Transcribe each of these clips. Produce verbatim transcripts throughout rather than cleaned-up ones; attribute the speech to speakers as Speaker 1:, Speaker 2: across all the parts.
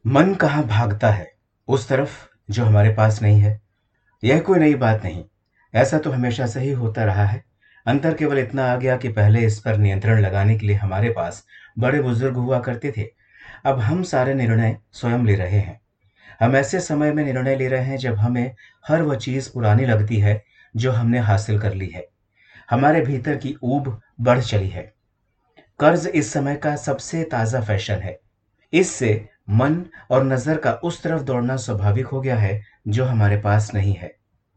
Speaker 1: मन कहाँ भागता है, उस तरफ जो हमारे पास नहीं है। यह कोई नई बात नहीं, ऐसा तो हमेशा से ही होता रहा है। अंतर केवल इतना आ गया कि पहले इस पर नियंत्रण लगाने के लिए हमारे पास बड़े बुजुर्ग हुआ करते थे। अब हम सारे निर्णय स्वयं ले रहे हैं। हम ऐसे समय में निर्णय ले रहे हैं जब हमें हर वह चीज़ पुरानी लगती है जो हमने हासिल कर ली है। हमारे भीतर की ऊब बढ़ चली है। कर्ज इस समय का सबसे ताज़ा फैशन है। इससे मन और नज़र का उस तरफ दौड़ना स्वाभाविक हो गया है जो हमारे पास नहीं है।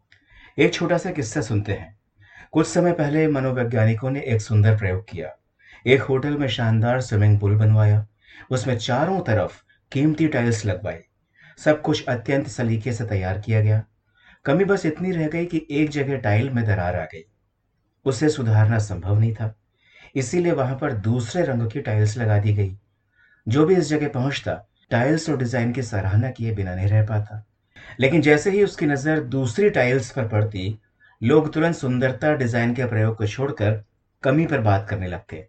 Speaker 1: एक छोटा सा किस्सा सुनते हैं। कुछ समय पहले मनोवैज्ञानिकों ने एक सुंदर प्रयोग किया। एक होटल में शानदार स्विमिंग पूल बनवाया। उसमें चारों तरफ कीमती टाइल्स लगवाई। सब कुछ अत्यंत सलीके से तैयार किया गया। कमी बस इतनी रह गई कि एक जगह टाइल में दरार आ गई। उसे सुधारना संभव नहीं था, इसीलिए वहां पर दूसरे रंग की टाइल्स लगा दी गई। जो भी इस जगह पहुंचता, टाइल्स और डिजाइन की सराहना किए बिना नहीं रह पाता। लेकिन जैसे ही उसकी नज़र दूसरी टाइल्स पर पड़ती, लोग तुरंत सुंदरता डिजाइन के प्रयोग को छोड़कर कमी पर बात करने लगते।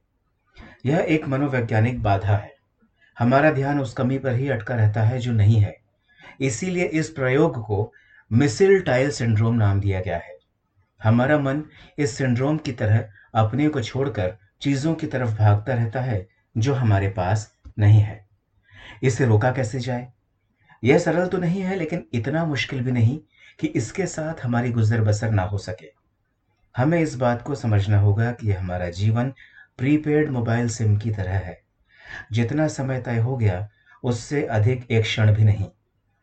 Speaker 1: यह एक मनोवैज्ञानिक बाधा है। हमारा ध्यान उस कमी पर ही अटका रहता है जो नहीं है। इसीलिए इस प्रयोग को मिसिल टाइल सिंड्रोम नाम दिया गया है। हमारा मन इस सिंड्रोम की तरह अपने को छोड़कर चीजों की तरफ भागता रहता है जो हमारे पास नहीं है। इसे रोका कैसे जाए? यह सरल तो नहीं है, लेकिन इतना मुश्किल भी नहीं कि इसके साथ हमारी गुजर बसर ना हो सके। हमें इस बात को समझना होगा कि हमारा जीवन प्रीपेड मोबाइल सिम की तरह है। जितना समय तय हो गया, उससे अधिक एक क्षण भी नहीं।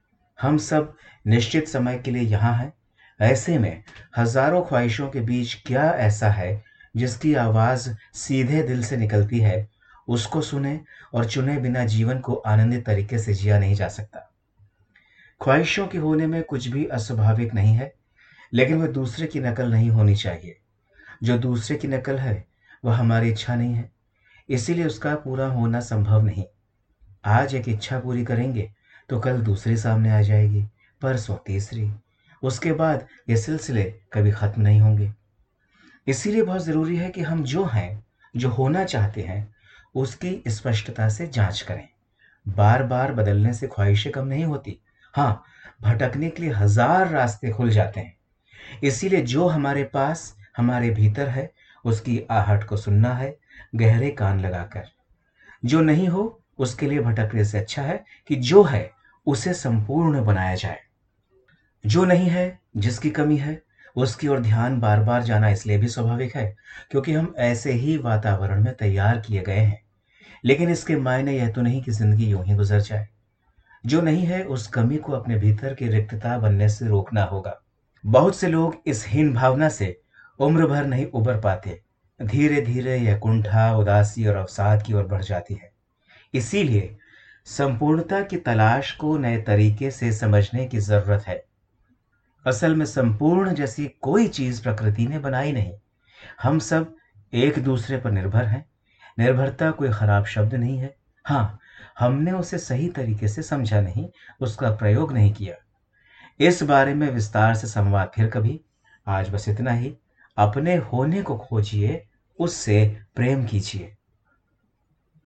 Speaker 1: हम सब निश्चित समय के लिए यहाँ हैं। ऐसे में हजारों ख्वाहिशों के बीच क्या ऐसा है जिसकी आवाज सीधे दिल से निकलती है? उसको सुने और चुने बिना जीवन को आनंदित तरीके से जिया नहीं जा सकता। ख्वाहिशों के होने में कुछ भी अस्वाभाविक नहीं है, लेकिन वह दूसरे की नकल नहीं होनी चाहिए। जो दूसरे की नकल है, वह हमारी इच्छा नहीं है, इसीलिए उसका पूरा होना संभव नहीं। आज एक इच्छा पूरी करेंगे तो कल दूसरी सामने आ जाएगी, परसों तीसरी। उसके बाद ये सिलसिले कभी खत्म नहीं होंगे। इसीलिए बहुत ज़रूरी है कि हम जो हैं, जो होना चाहते हैं, उसकी स्पष्टता से जांच करें। बार बार बदलने से ख्वाहिशें कम नहीं होती। हाँ, भटकने के लिए हजार रास्ते खुल जाते हैं। इसीलिए जो हमारे पास, हमारे भीतर है, उसकी आहट को सुनना है, गहरे कान लगाकर। जो नहीं हो, उसके लिए भटकने से अच्छा है कि जो है उसे संपूर्ण बनाया जाए। जो नहीं है, जिसकी कमी है, उसकी ओर ध्यान बार बार जाना इसलिए भी स्वाभाविक है क्योंकि हम ऐसे ही वातावरण में तैयार किए गए हैं। लेकिन इसके मायने यह तो नहीं कि जिंदगी यूं ही गुजर जाए। जो नहीं है, उस कमी को अपने भीतर की रिक्तता बनने से रोकना होगा। बहुत से लोग इस हीन भावना से उम्र भर नहीं उबर पाते। धीरे धीरे यह कुंठा, उदासी और अवसाद की ओर बढ़ जाती है। इसीलिए संपूर्णता की तलाश को नए तरीके से समझने की जरूरत है। असल में संपूर्ण जैसी कोई चीज प्रकृति ने बनाई नहीं। हम सब एक दूसरे पर निर्भर हैं। निर्भरता कोई खराब शब्द नहीं है। हाँ, हमने उसे सही तरीके से समझा नहीं, उसका प्रयोग नहीं किया। इस बारे में विस्तार से संवाद फिर कभी। आज बस इतना ही। अपने होने को खोजिए, उससे प्रेम कीजिए।